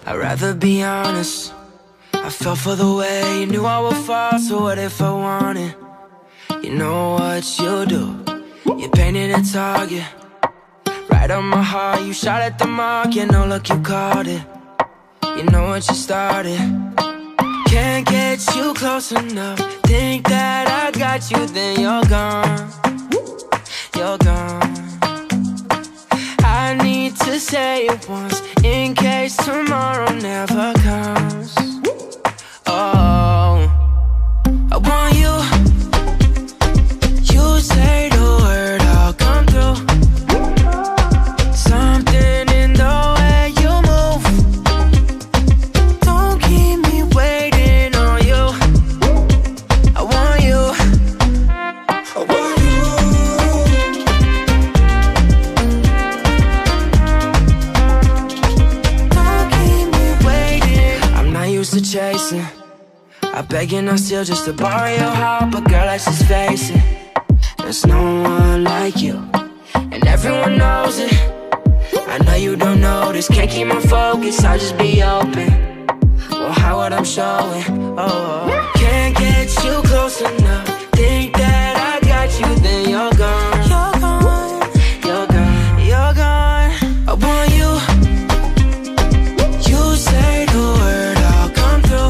I'd rather be honest. I fell for the way you knew I would fall. So what if I wanted? You know what you do. You painted a target right on my heart. You shot at the mark. You know, look, you caught it. You know what you started. Can't get you close enough. Think that I got you, then you're gone. You're gone. I need to say it once in case tomorrow never comes. Oh, I want you. You say the word, I'll come through. Something in the way you move. Don't keep me waiting on you. I want you. I want you. Don't keep me waiting. I'm not used to chasing. I beg and I steal just to borrow your heart. But girl, let's just face it, there's no one like you, and everyone knows it. I know you don't notice, can't keep my focus, I'll just be open. Well, how what I'm showing, oh, can't get you close enough. Think that I got you, then you're gone. You're gone, you're gone, you're gone. I want you. You say the word, I'll come through.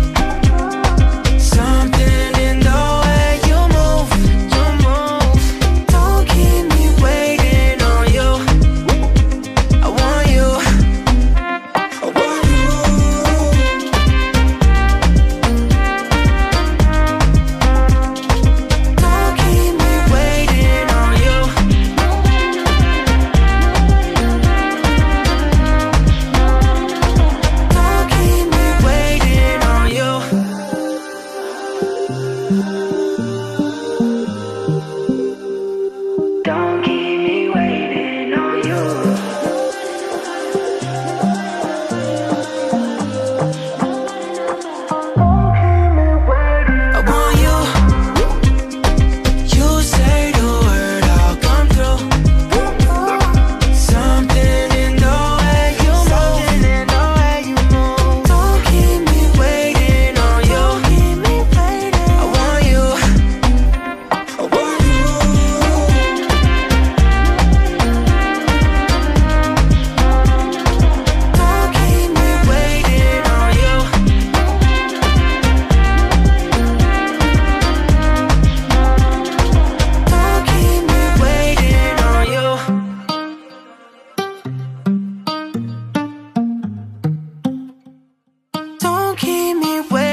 Something in the way you move, you move. Don't keep me waiting on you. I want you. I want you. Don't keep me waiting on you. Don't keep me waiting on you. Don't keep me waiting on you. I want you. You say the word, I'll come through. Something in the way you move. Don't keep me waiting on you. I want you. I want you. Don't keep me waiting on you. Don't keep me waiting on you. Don't keep me waiting.